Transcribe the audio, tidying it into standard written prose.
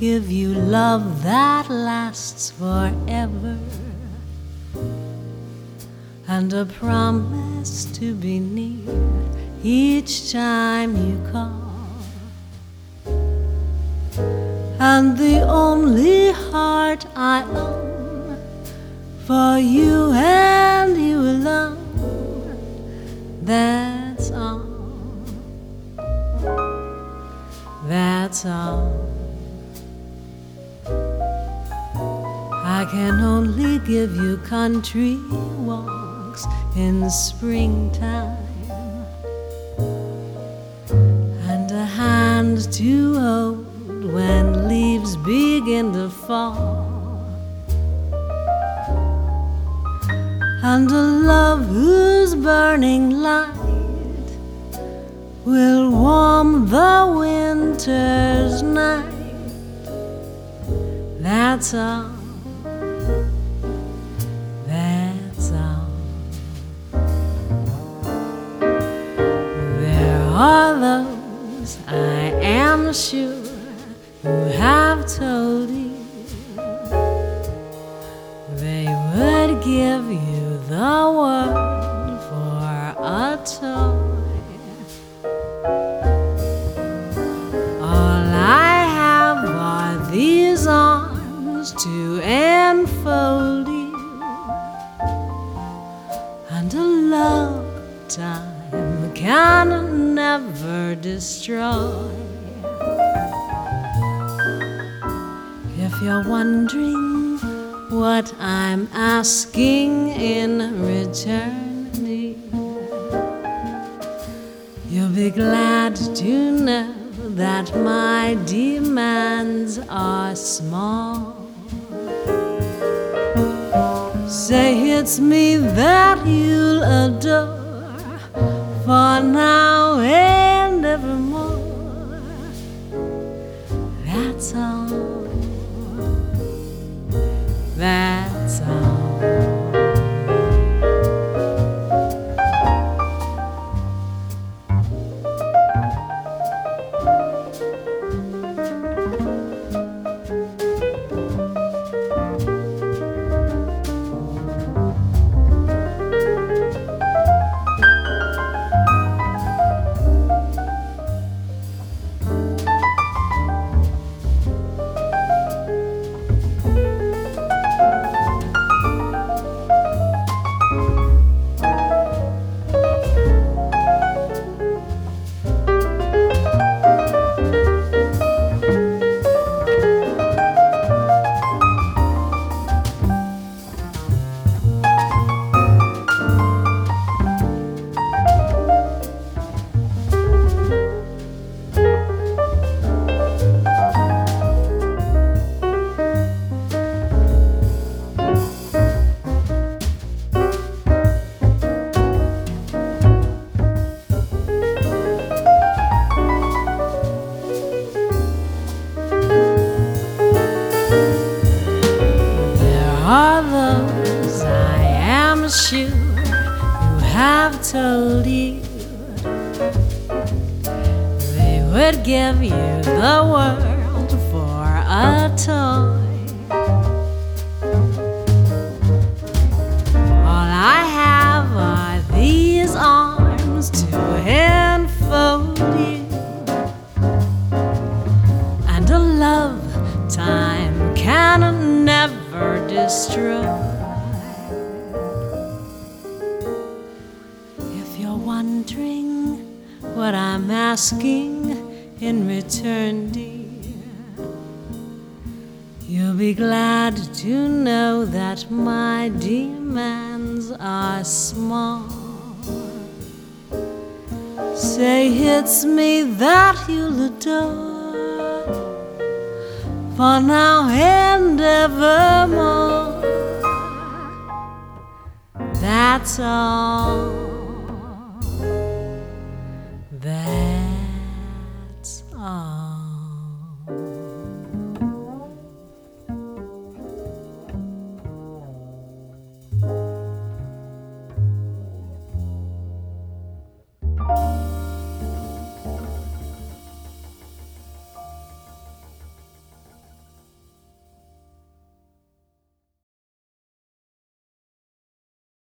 give you love that lasts forever, and a promise to be near each time you call. And the only heart I own for you and you alone, that's all. That's all. I can only give you country walks in springtime, and a hand to hold when leaves begin to fall, and a love whose burning light will warm the winter's night. That's all. That's all. There are those, I am sure, who have told you they would give you the world for a toy. All I have are these arms to enfold you, and a love time can never destroy. If you're wondering what I'm asking in return, dear, you'll be glad to know that my demands are small. Say it's me that you'll adore for now and evermore. That's all. That's all. Are those, I am sure, who have told you they would give you the world for a toy. All I have are these arms to enfold you, and a love time can never destroy. If you're wondering what I'm asking in return, dear, you'll be glad to know that my demands are small. Say it's me that you'll adore for now and evermore. That's all.